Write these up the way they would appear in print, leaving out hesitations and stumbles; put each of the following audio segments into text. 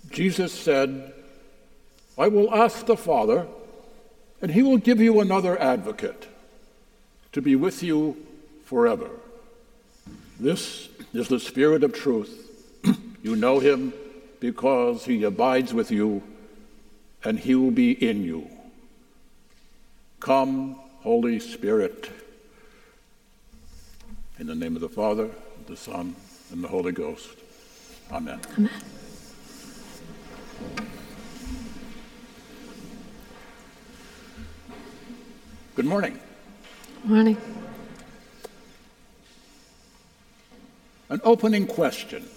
Jesus said, "I will ask the Father, and he will give you another advocate to be with you forever. This is the Spirit of truth. You know him because he abides with you, and he will be in you. Come, Holy Spirit." In the name of the Father, the Son, and the Holy Ghost. Amen. Amen. Good morning. Morning. An opening question.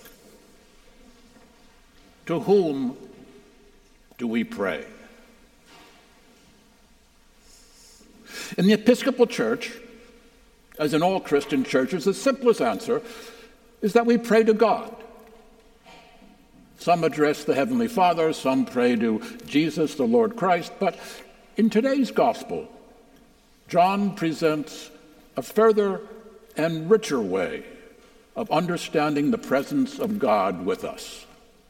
To whom do we pray? In the Episcopal Church, as in all Christian churches, the simplest answer is that we pray to God. Some address the Heavenly Father, some pray to Jesus, the Lord Christ, but in today's Gospel, John presents a further and richer way of understanding the presence of God with us.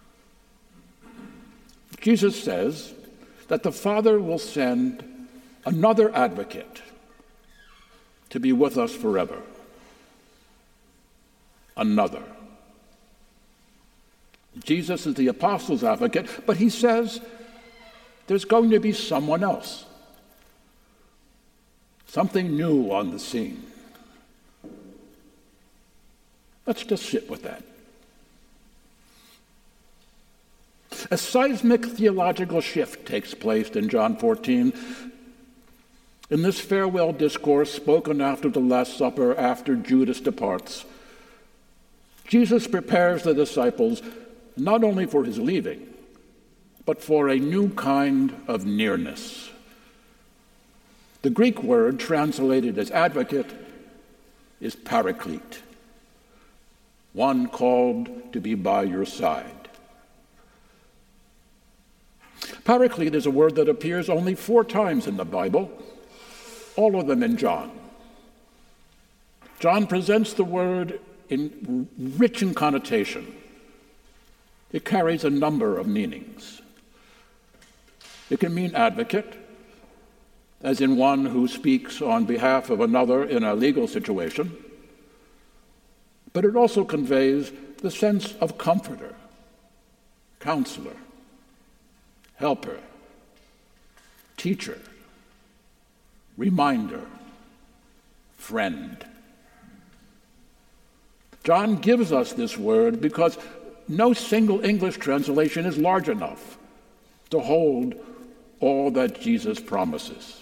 Jesus says that the Father will send another advocate to be with us forever. Another. Jesus is the apostles' advocate, but he says there's going to be someone else. Something new on the scene. Let's just sit with that. A seismic theological shift takes place in John 14. In this farewell discourse spoken after the Last Supper, after Judas departs, Jesus prepares the disciples not only for his leaving, but for a new kind of nearness. The Greek word translated as advocate is paraclete, one called to be by your side. Paraclete is a word that appears only 4 times in the Bible, all of them in John. John presents the word rich in connotation. It carries a number of meanings. It can mean advocate, as in one who speaks on behalf of another in a legal situation, but it also conveys the sense of comforter, counselor, helper, teacher, reminder, friend. John gives us this word because no single English translation is large enough to hold all that Jesus promises.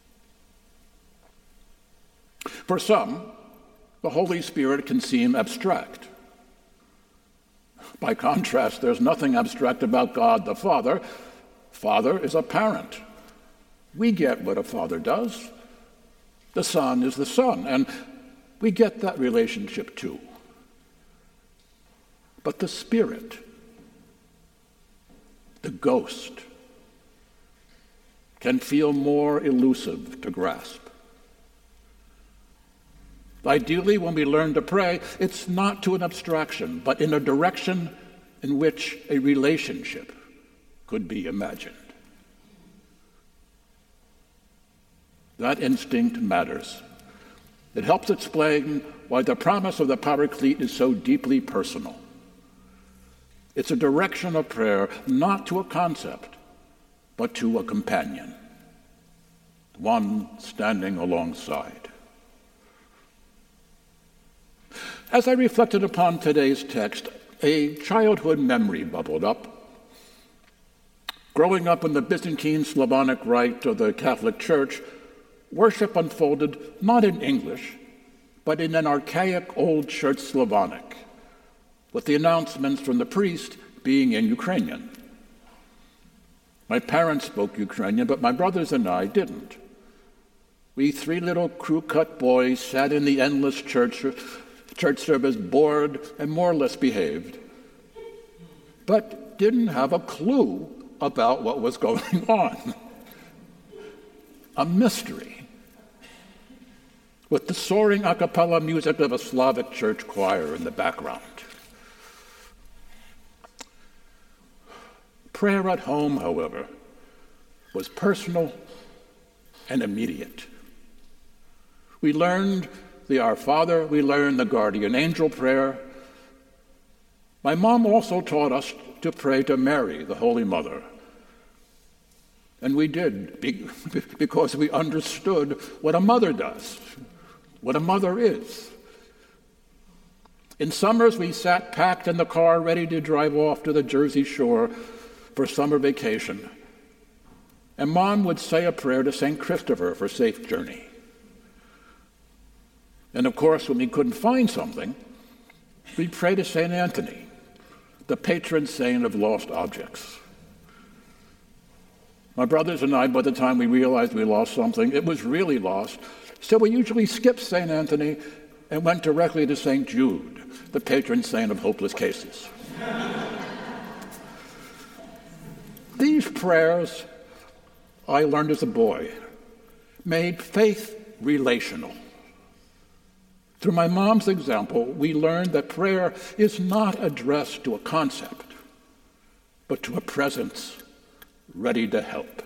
For some, the Holy Spirit can seem abstract. By contrast, there's nothing abstract about God the Father. Father is a parent. We get what a father does. The Son is the Son, and we get that relationship too. But the Spirit, the ghost, can feel more elusive to grasp. Ideally, when we learn to pray, it's not to an abstraction, but in a direction in which a relationship could be imagined. That instinct matters. It helps explain why the promise of the Paraclete is so deeply personal. It's a direction of prayer, not to a concept, but to a companion, one standing alongside. As I reflected upon today's text, a childhood memory bubbled up. Growing up in the Byzantine Slavonic Rite of the Catholic Church, worship unfolded not in English, but in an archaic Old Church Slavonic, with the announcements from the priest being in Ukrainian. My parents spoke Ukrainian, but my brothers and I didn't. We 3 little crew-cut boys sat in the endless church service, bored and more or less behaved, but didn't have a clue about what was going on. A mystery, with the soaring a cappella music of a Slavic church choir in the background. Prayer at home, however, was personal and immediate. We learned the Our Father, we learned the Guardian Angel prayer. My mom also taught us to pray to Mary, the Holy Mother. And we did, because we understood what a mother does, what a mother is. In summers, we sat packed in the car, ready to drive off to the Jersey Shore for summer vacation. And Mom would say a prayer to St. Christopher for safe journey. And of course, when we couldn't find something, we'd pray to St. Anthony, the patron saint of lost objects. My brothers and I, by the time we realized we lost something, it was really lost. So we usually skipped St. Anthony and went directly to St. Jude, the patron saint of hopeless cases. These prayers, I learned as a boy, made faith relational. Through my mom's example, we learned that prayer is not addressed to a concept, but to a presence ready to help.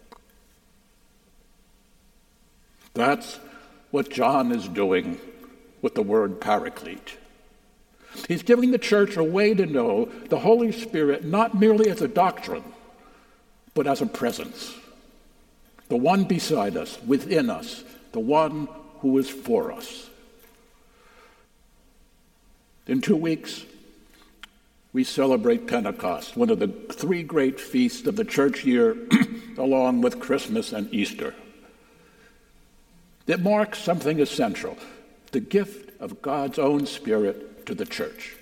That's what John is doing with the word paraclete. He's giving the church a way to know the Holy Spirit not merely as a doctrine, but as a presence. The one beside us, within us, the one who is for us. In 2 weeks, we celebrate Pentecost, one of the 3 great feasts of the church year, along with Christmas and Easter. It marks something essential, the gift of God's own Spirit to the church.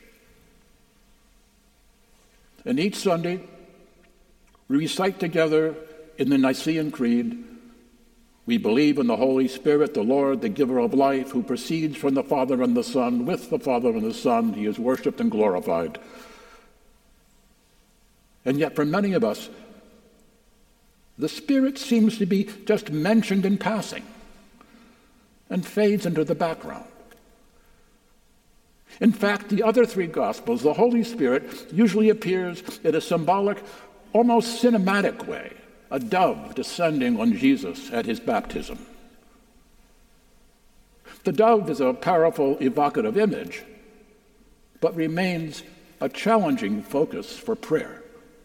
And each Sunday, we recite together in the Nicene Creed, "We believe in the Holy Spirit, the Lord, the giver of life, who proceeds from the Father and the Son. With the Father and the Son, he is worshipped and glorified." And yet for many of us, the Spirit seems to be just mentioned in passing and fades into the background. In fact, the other 3 Gospels, the Holy Spirit usually appears in a symbolic, almost cinematic way, a dove descending on Jesus at his baptism. The dove is a powerful, evocative image, but remains a challenging focus for prayer.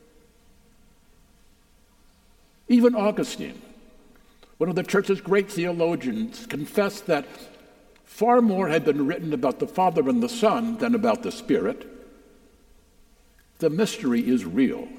Even Augustine, one of the church's great theologians, confessed that far more had been written about the Father and the Son than about the Spirit. The mystery is real.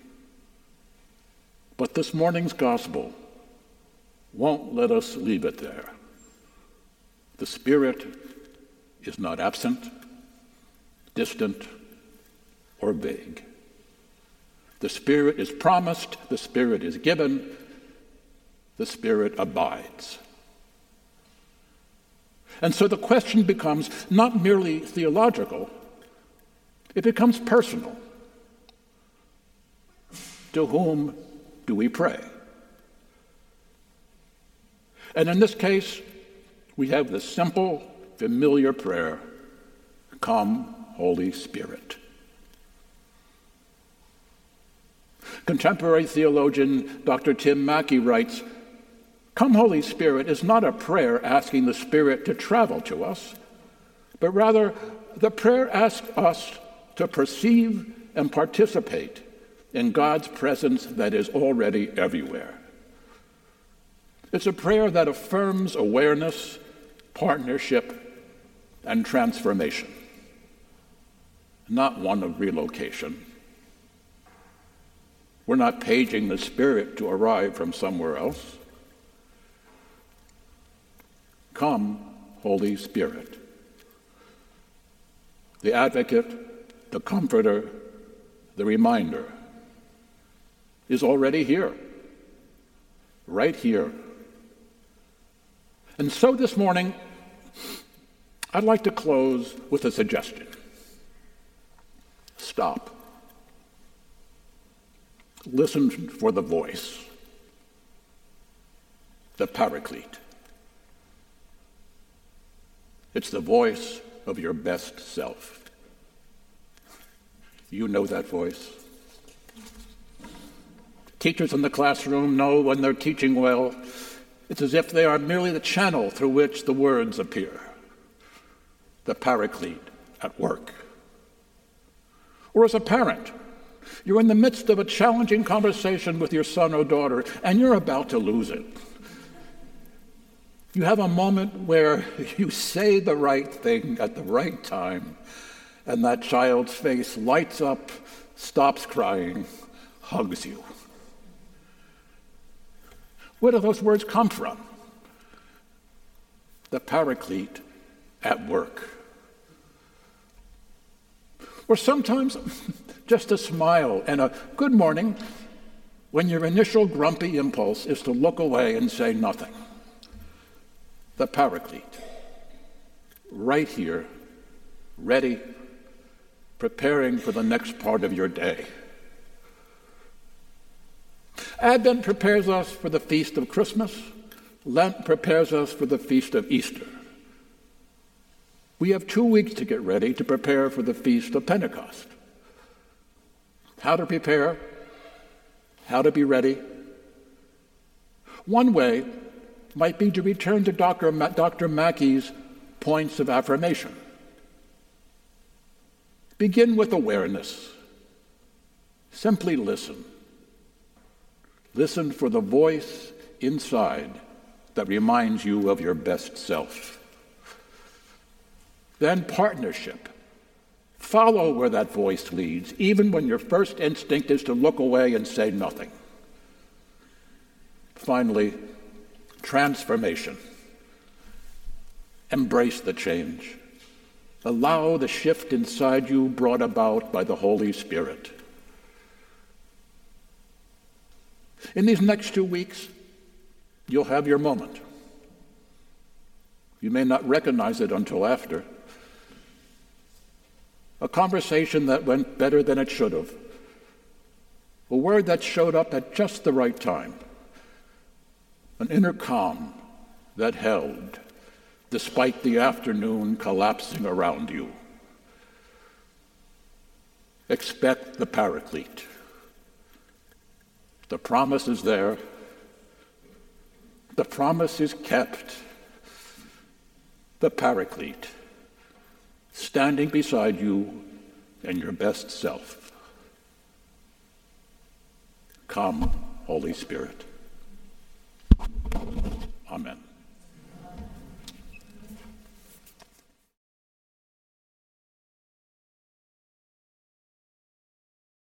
But this morning's gospel won't let us leave it there. The Spirit is not absent, distant, or vague. The Spirit is promised, the Spirit is given, the Spirit abides. And so the question becomes not merely theological, it becomes personal. To whom do we pray? And in this case, we have the simple, familiar prayer, "Come, Holy Spirit." Contemporary theologian Dr. Tim Mackey writes, "Come, Holy Spirit" is not a prayer asking the Spirit to travel to us, but rather the prayer asks us to perceive and participate in God's presence that is already everywhere. It's a prayer that affirms awareness, partnership, and transformation, not one of relocation. We're not paging the Spirit to arrive from somewhere else. Come, Holy Spirit. The advocate, the comforter, the reminder is already here, right here. And so this morning, I'd like to close with a suggestion. Stop. Listen for the voice, the paraclete. It's the voice of your best self. You know that voice. Teachers in the classroom know when they're teaching well. It's as if they are merely the channel through which the words appear. The paraclete at work. Or as a parent, you're in the midst of a challenging conversation with your son or daughter, and you're about to lose it. You have a moment where you say the right thing at the right time, and that child's face lights up, stops crying, hugs you. Where do those words come from? The paraclete at work. Or sometimes just a smile and a good morning when your initial grumpy impulse is to look away and say nothing. The paraclete, right here, ready, preparing for the next part of your day. Advent prepares us for the feast of Christmas. Lent prepares us for the feast of Easter. We have 2 weeks to get ready to prepare for the feast of Pentecost. How to prepare? How to be ready? One way might be to return to Dr. Mackey's points of affirmation. Begin with awareness. Simply listen. Listen for the voice inside that reminds you of your best self. Then partnership. Follow where that voice leads, even when your first instinct is to look away and say nothing. Finally, transformation. Embrace the change. Allow the shift inside you brought about by the Holy Spirit. In these next 2 weeks, you'll have your moment. You may not recognize it until after. A conversation that went better than it should have. A word that showed up at just the right time. An inner calm that held despite the afternoon collapsing around you. Expect the paraclete. The promise is there. The promise is kept. The paraclete, standing beside you and your best self. Come, Holy Spirit. Amen.